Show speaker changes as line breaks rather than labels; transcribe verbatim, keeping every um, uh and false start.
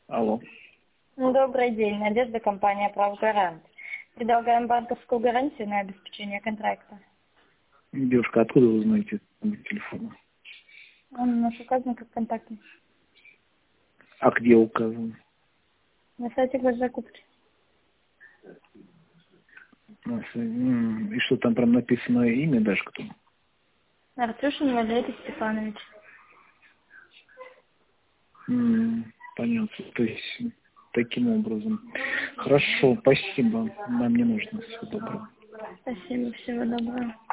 Алло.
Добрый день. Надежда, компания «Правгарант». Предлагаем банковскую гарантию на обеспечение контракта.
Девушка, откуда вы знаете номер телефона?
Он у нас указан как контактный.
А где указан?
На сайте госзакупки.
На с- м, И что там прям написано имя даже кто?
Артюшин Валерий Степанович.
М, Понятно. То есть таким образом. Хорошо, спасибо. Нам не нужно. Всего доброго.
Спасибо, всего доброго.